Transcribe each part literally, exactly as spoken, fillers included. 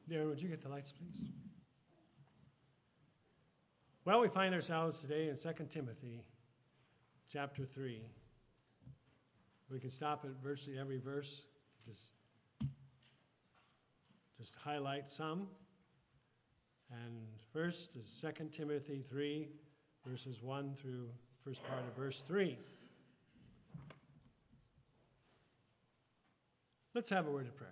Darren, would you get the lights, please? Well, we find ourselves today in Second Timothy chapter three. We can stop at virtually every verse, just, just highlight some. And first is Second Timothy three, verses one through first part of verse three. Let's have a word of prayer.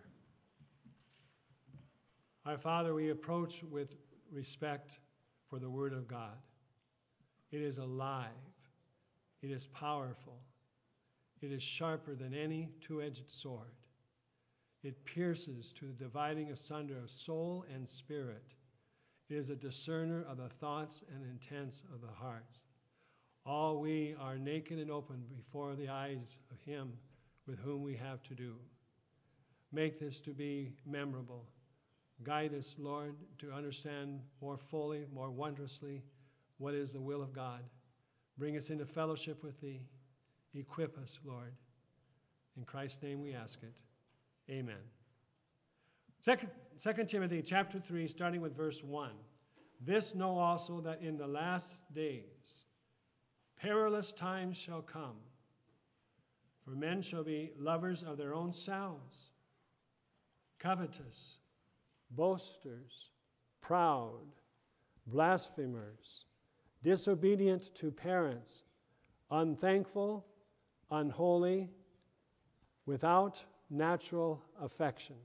Our Father, we approach with respect for the Word of God. It is alive. It is powerful. It is sharper than any two-edged sword. It pierces to the dividing asunder of soul and spirit. It is a discerner of the thoughts and intents of the heart. All we are naked and open before the eyes of Him with whom we have to do. Make this to be memorable. Guide us, Lord, to understand more fully, more wondrously, what is the will of God. Bring us into fellowship with Thee. Equip us, Lord. In Christ's name we ask it. Amen. Second, Second Timothy chapter three, starting with verse one. This know also that in the last days perilous times shall come. For men shall be lovers of their own selves, covetous, boasters, proud, blasphemers, disobedient to parents, unthankful, unholy, without natural affection.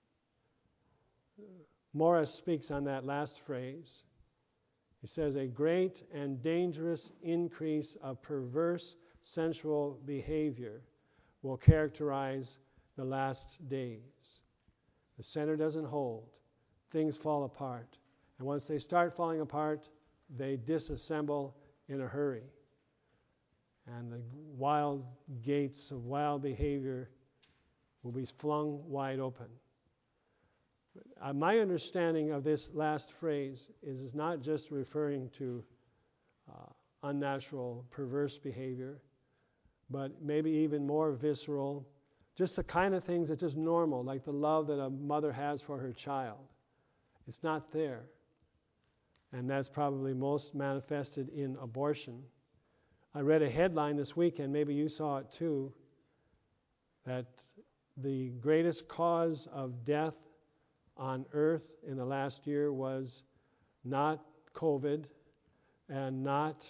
Morris speaks on that last phrase. He says, a great and dangerous increase of perverse sensual behavior will characterize the last days. The center doesn't hold. Things fall apart. And once they start falling apart, they disassemble in a hurry. And the wild gates of wild behavior will be flung wide open. Uh, my understanding of this last phrase is, is not just referring to uh, unnatural, perverse behavior, but maybe even more visceral, just the kind of things that's just normal, like the love that a mother has for her child. It's not there. And that's probably most manifested in abortion. I read a headline this weekend, maybe you saw it too, that the greatest cause of death on earth in the last year was not COVID and not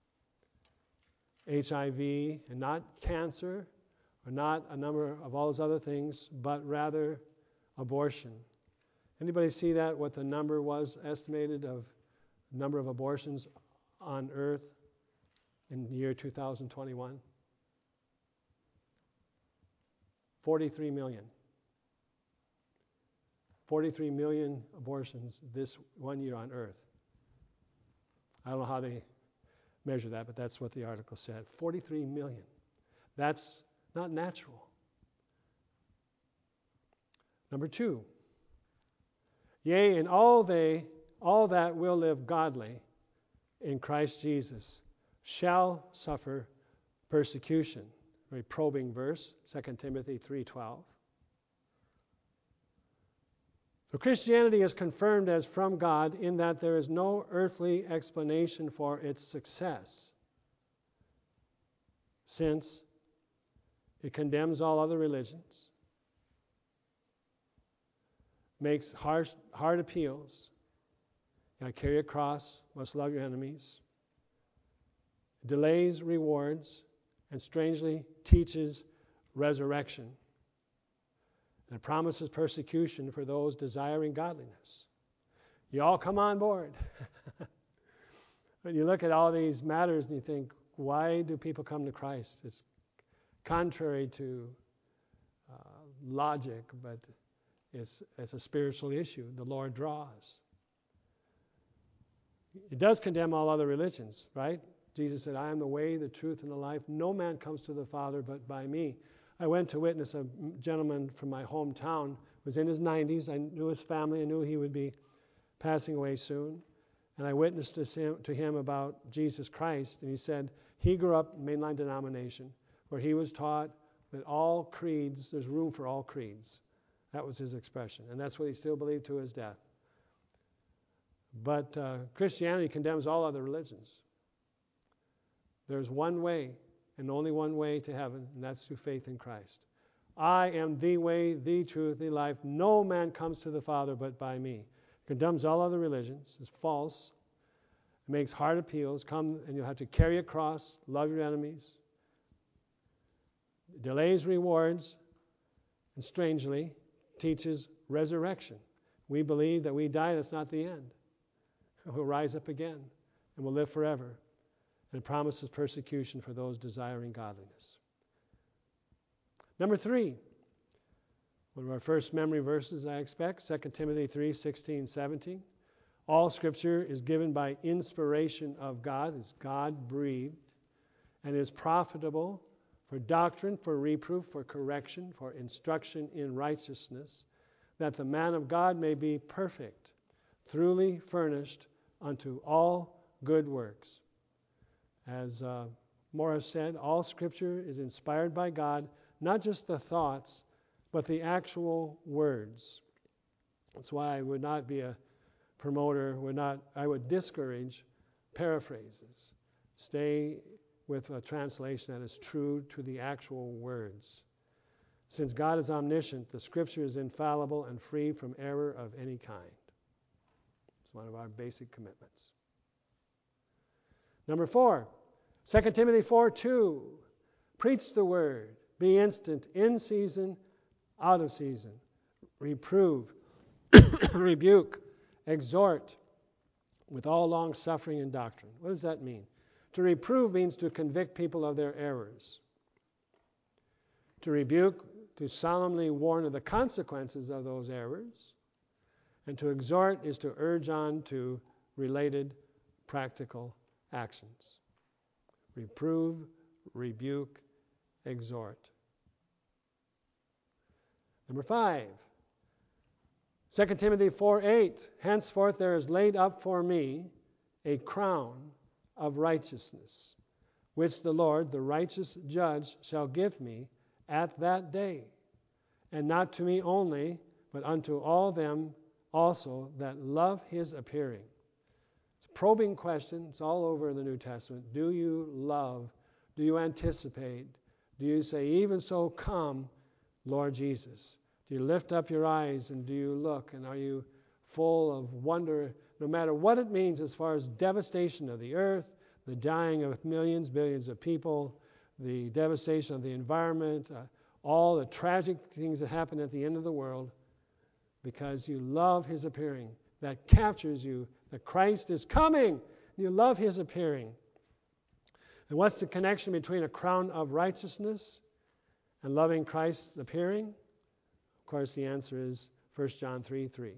H I V and not cancer or not a number of all those other things, but rather abortion. Anybody see that, what the number was estimated of number of abortions on earth in the year two thousand twenty-one? forty-three million. forty-three million abortions this one year on earth. I don't know how they measure that, but that's what the article said. forty-three million. That's not natural. Number two. Yea, and all they, all that will live godly in Christ Jesus shall suffer persecution. Very probing verse, Second Timothy three twelve. So Christianity is confirmed as from God in that there is no earthly explanation for its success, since it condemns all other religions, makes harsh, hard appeals. You got to carry a cross, must love your enemies, delays rewards, and strangely teaches resurrection. And it promises persecution for those desiring godliness. You all come on board. When you look at all these matters and you think, why do people come to Christ? It's contrary to uh, logic, but it's, it's a spiritual issue. The Lord draws. It does condemn all other religions, right? Jesus said, I am the way, the truth, and the life. No man comes to the Father but by me. I went to witness a gentleman from my hometown, was in his nineties. I knew his family. I knew he would be passing away soon. And I witnessed to him, to him about Jesus Christ. And he said he grew up in mainline denomination where he was taught that all creeds, there's room for all creeds. That was his expression. And that's what he still believed to his death. But uh, Christianity condemns all other religions. There's one way, and only one way to heaven, and that's through faith in Christ. I am the way, the truth, the life. No man comes to the Father but by me. Condemns all other religions. It's false. It makes hard appeals. Come and you'll have to carry a cross. Love your enemies. Delays rewards. And strangely, teaches resurrection. We believe that we die, that's not the end. We'll rise up again and we'll live forever. And promises persecution for those desiring godliness. Number three, one of our first memory verses, I expect, Second Timothy three, sixteen, seventeen. All Scripture is given by inspiration of God, is God-breathed, and is profitable for doctrine, for reproof, for correction, for instruction in righteousness, that the man of God may be perfect, thoroughly furnished unto all good works. As uh, Morris said, all Scripture is inspired by God, not just the thoughts, but the actual words. That's why I would not be a promoter, would not, I would discourage paraphrases. Stay with a translation that is true to the actual words. Since God is omniscient, the Scripture is infallible and free from error of any kind. It's one of our basic commitments. Number four, Second Timothy four, two. Preach the word. Be instant, in season, out of season. Reprove, rebuke, exhort with all long suffering and doctrine. What does that mean? To reprove means to convict people of their errors. To rebuke, to solemnly warn of the consequences of those errors. And to exhort is to urge on to related practical actions. Reprove, rebuke, exhort. Number five, Second Timothy four, eight. Henceforth there is laid up for me a crown of righteousness, which the Lord, the righteous judge, shall give me at that day, and not to me only, but unto all them also that love his appearing. It's a probing question. It's all over in the New Testament. Do you love? Do you anticipate? Do you say, even so, come, Lord Jesus? Do you lift up your eyes and do you look? And are you full of wonder, no matter what it means as far as devastation of the earth, the dying of millions, billions of people, the devastation of the environment, uh, all the tragic things that happen at the end of the world, because you love his appearing. That captures you, that Christ is coming. You love his appearing. And what's the connection between a crown of righteousness and loving Christ's appearing? Of course, the answer is First John three, three.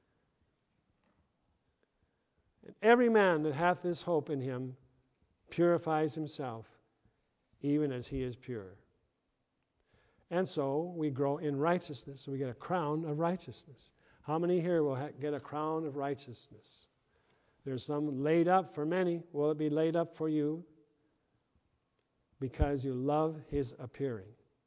And every man that hath this hope in him purifies himself, even as he is pure. And so we grow in righteousness. So we get a crown of righteousness. How many here will ha- get a crown of righteousness? There's some laid up for many. Will it be laid up for you? Because you love his appearing.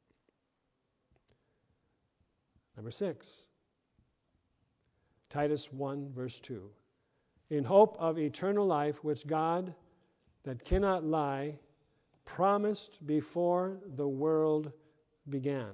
Number six, Titus one, verse two. In hope of eternal life, which God, that cannot lie, promised before the world began.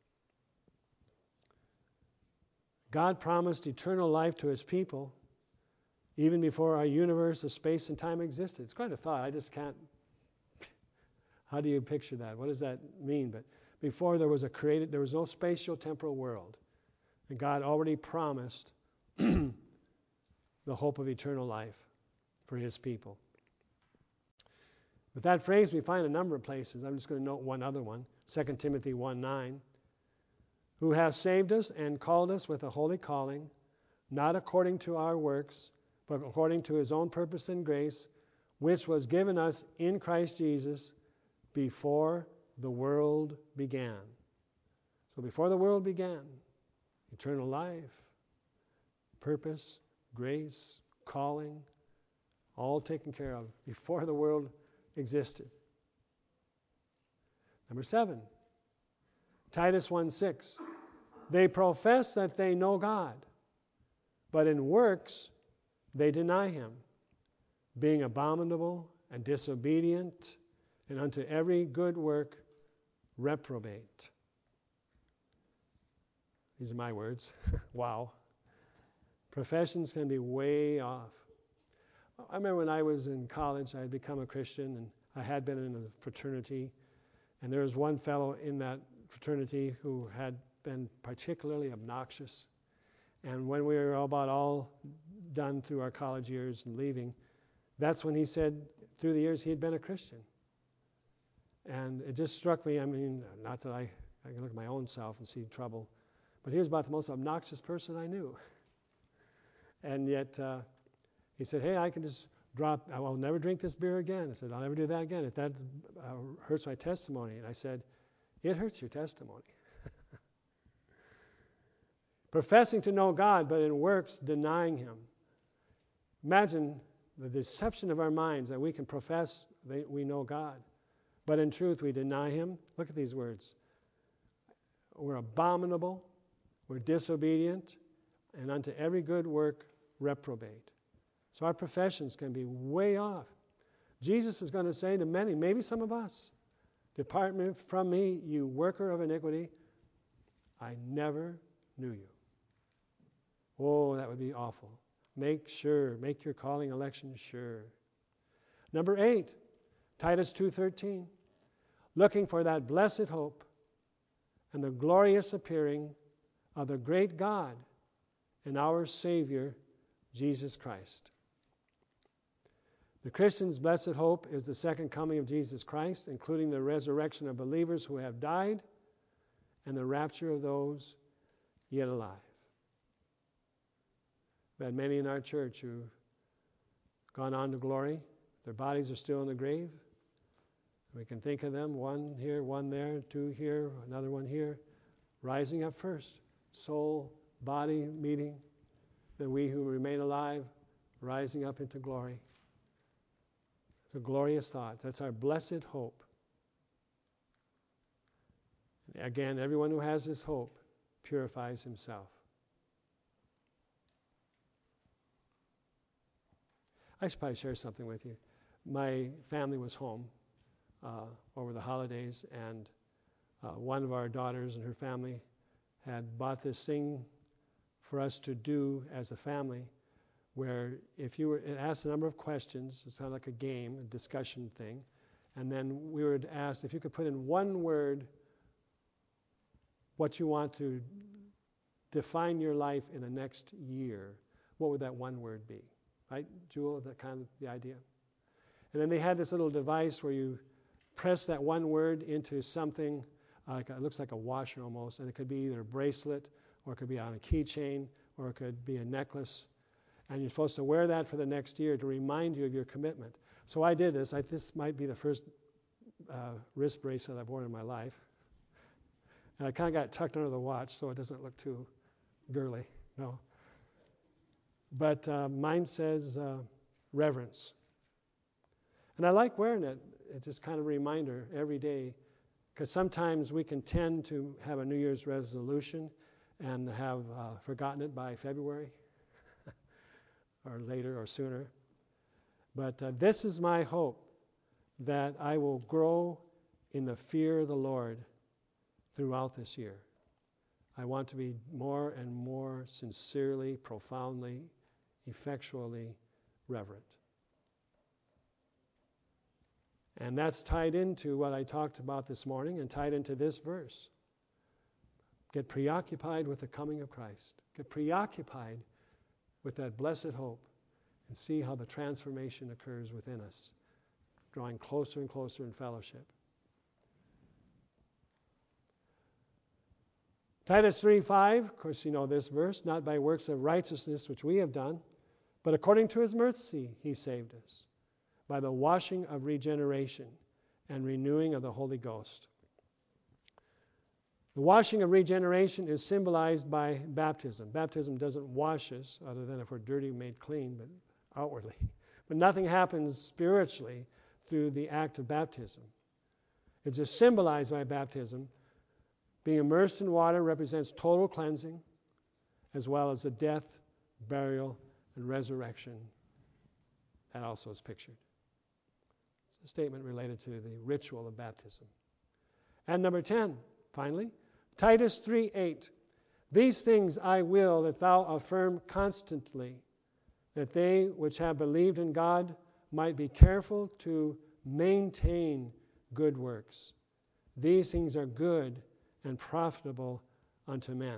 God promised eternal life to his people even before our universe of space and time existed. It's quite a thought. I just can't. How do you picture that? What does that mean? But before there was a created, there was no spatial temporal world. And God already promised the hope of eternal life for his people. With that phrase, we find a number of places. I'm just going to note one other one. Second Timothy one, nine. Who has saved us and called us with a holy calling, not according to our works, but according to his own purpose and grace, which was given us in Christ Jesus before the world began. So before the world began, eternal life, purpose, grace, calling, all taken care of before the world existed. Number seven, Titus one, six. They profess that they know God, but in works they deny him, being abominable and disobedient, and unto every good work reprobate. These are my words. Wow. Professions can be way off. I remember when I was in college, I had become a Christian, and I had been in a fraternity, and there was one fellow in that fraternity who had been particularly obnoxious. And when we were about all done through our college years and leaving, that's when he said through the years he had been a Christian. And it just struck me, I mean, not that I, I can look at my own self and see trouble, but he was about the most obnoxious person I knew. And yet uh, he said, hey, I can just drop, I will never drink this beer again. I said, I'll never do that again if that uh, hurts my testimony. And I said, it hurts your testimony. Professing to know God, but in works denying him. Imagine the deception of our minds that we can profess that we know God, but in truth we deny him. Look at these words. We're abominable, we're disobedient, and unto every good work reprobate. So our professions can be way off. Jesus is going to say to many, maybe some of us, depart from me, you worker of iniquity, I never knew you. Oh, that would be awful. Make sure, make your calling election sure. Number eight, Titus two thirteen, looking for that blessed hope and the glorious appearing of the great God and our Savior, Jesus Christ. The Christian's blessed hope is the second coming of Jesus Christ, including the resurrection of believers who have died and the rapture of those yet alive. We had many in our church who've gone on to glory. Their bodies are still in the grave. We can think of them, one here, one there, two here, another one here, rising up first. Soul, body meeting. Then we who remain alive, rising up into glory. It's a glorious thought. That's our blessed hope. Again, everyone who has this hope purifies himself. I should probably share something with you. My family was home uh, over the holidays, and uh, one of our daughters and her family had bought this thing for us to do as a family, where if you were, it asked a number of questions. It's kind of like a game, a discussion thing, and then we were asked if you could put in one word what you want to define your life in the next year. What would that one word be? Right, Jewel, that kind of the idea. And then they had this little device where you press that one word into something, uh, like it looks like a washer almost, and it could be either a bracelet, or it could be on a keychain, or it could be a necklace. And you're supposed to wear that for the next year to remind you of your commitment. So I did this. I, this might be the first uh, wrist bracelet I've worn in my life. And I kind of got it tucked under the watch so it doesn't look too girly. No. But uh, mine says uh, reverence. And I like wearing it. It's just kind of a reminder every day, because sometimes we can tend to have a New Year's resolution and have uh, forgotten it by February or later or sooner. But uh, this is my hope, that I will grow in the fear of the Lord throughout this year. I want to be more and more sincerely, profoundly, effectually reverent. And that's tied into what I talked about this morning and tied into this verse. Get preoccupied with the coming of Christ. Get preoccupied with that blessed hope and see how the transformation occurs within us, drawing closer and closer in fellowship. Titus three five, of course you know this verse, not by works of righteousness which we have done, but according to his mercy he saved us, by the washing of regeneration and renewing of the Holy Ghost. The washing of regeneration is symbolized by baptism. Baptism doesn't wash us, other than if we're dirty, made clean, but outwardly. But nothing happens spiritually through the act of baptism. It's just symbolized by baptism. Being immersed in water represents total cleansing, as well as the death, burial, and resurrection. That also is pictured. It's a statement related to the ritual of baptism. And number ten, finally, Titus three eight. These things I will that thou affirm constantly, that they which have believed in God might be careful to maintain good works. These things are good and profitable unto men.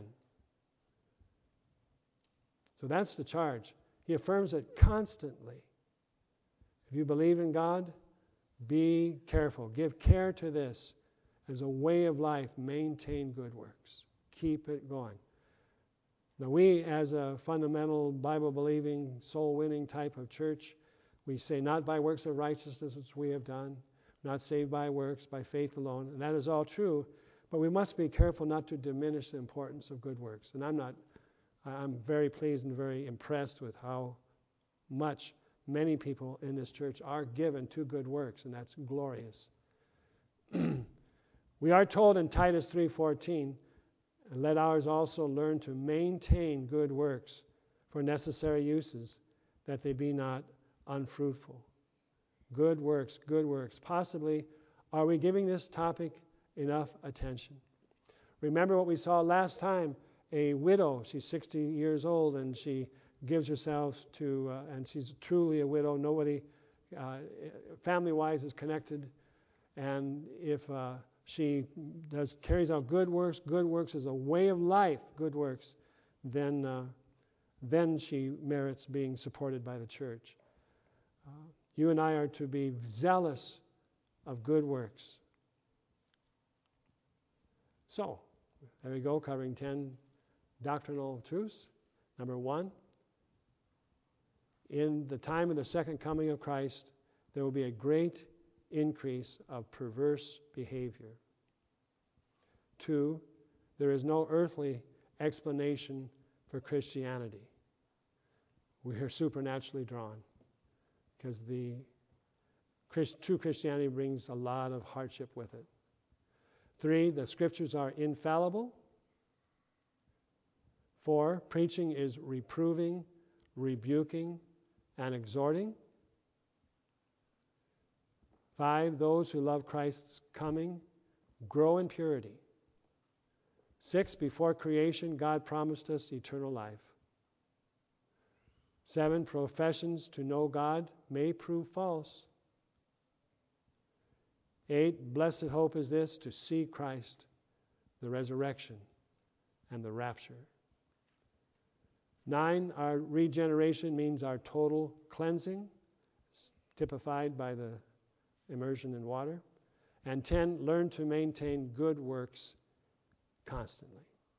So that's the charge. He affirms it constantly. If you believe in God, be careful. Give care to this. As a way of life, maintain good works. Keep it going. Now we, as a fundamental Bible-believing, soul-winning type of church, we say not by works of righteousness which we have done, not saved by works, by faith alone. And that is all true, but we must be careful not to diminish the importance of good works. And I'm not, I'm very pleased and very impressed with how much many people in this church are given to good works, and that's glorious. We are told in Titus three fourteen, and let ours also learn to maintain good works for necessary uses, that they be not unfruitful. Good works, good works. Possibly, are we giving this topic enough attention? Remember what we saw last time, a widow, she's sixty years old, and she gives herself to, uh, and she's truly a widow, nobody uh, family-wise is connected, and if uh, she does carries out good works, good works is a way of life, good works, then uh, then she merits being supported by the church. Uh, you and I are to be zealous of good works. So, there we go, covering ten doctrinal truths. Number one, in the time of the second coming of Christ, there will be a great increase of perverse behavior. Two, there is no earthly explanation for Christianity. We are supernaturally drawn because the Christ, true Christianity brings a lot of hardship with it. Three, the scriptures are infallible. Four, preaching is reproving, rebuking, and exhorting. Five, those who love Christ's coming grow in purity. Six, before creation, God promised us eternal life. Seven, professions to know God may prove false. Eight, blessed hope is this, to see Christ, the resurrection, and the rapture. Nine, our regeneration means our total cleansing, typified by the immersion in water. And ten, learn to maintain good works constantly.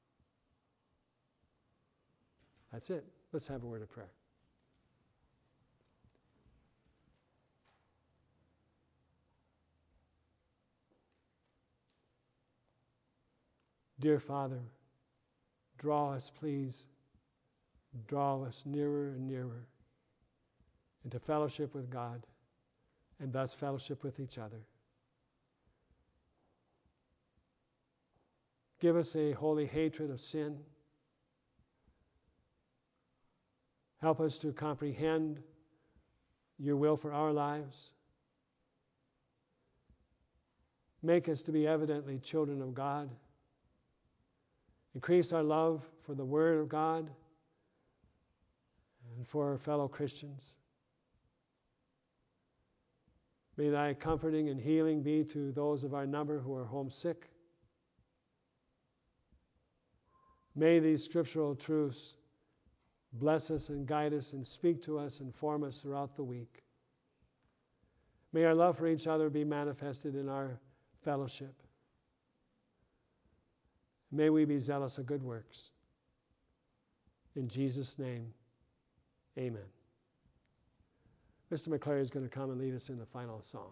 That's it. Let's have a word of prayer. Dear Father, draw us, please, draw us nearer and nearer into fellowship with God, and thus fellowship with each other. Give us a holy hatred of sin. Help us to comprehend your will for our lives. Make us to be evidently children of God. Increase our love for the Word of God and for our fellow Christians. May thy comforting and healing be to those of our number who are homesick. May these scriptural truths bless us and guide us and speak to us and form us throughout the week. May our love for each other be manifested in our fellowship. May we be zealous of good works. In Jesus' name, amen. Mister McClary is going to come and lead us in the final song.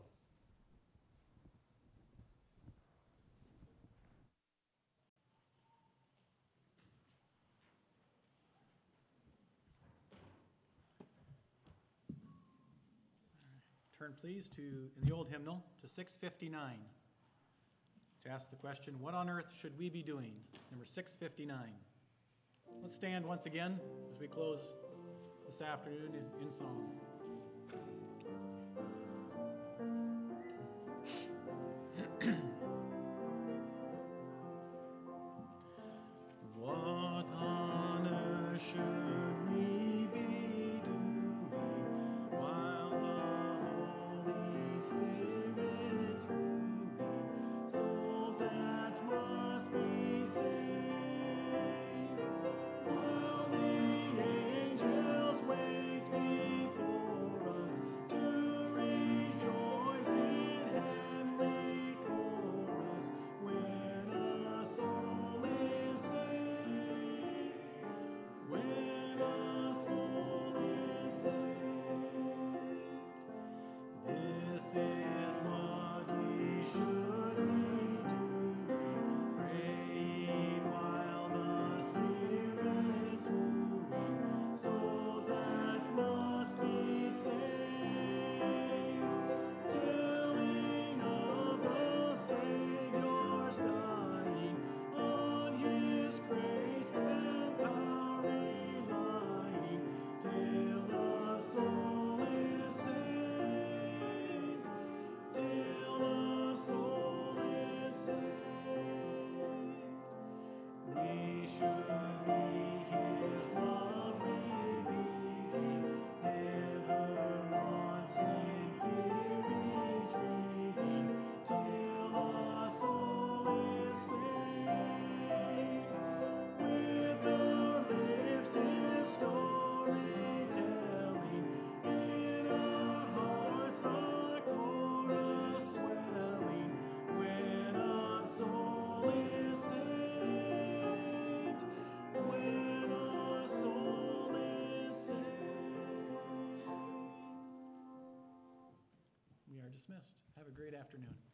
Turn please to, in the old hymnal, to six fifty-nine. to ask the question, what on earth should we be doing? Number six fifty-nine. Let's stand once again as we close this afternoon in, in song. What on earth should we be doing while the Holy Spirit's moving? Souls that must be saved, while the angels wait before us to rejoice in heavenly chorus. When a soul is saved, when a soul is saved, this is what we should be doing, praying while the Spirit's moving, souls that must be saved, telling of the Savior's dying, on His grace and power relying, till a soul is saved, till a soul is saved. We should be His love repeating, never once in fear retreating, till a soul is saved. With our lips His story telling, in our hearts the chorus swelling. When a soul is saved, when a soul is saved. We are dismissed. Have a great afternoon.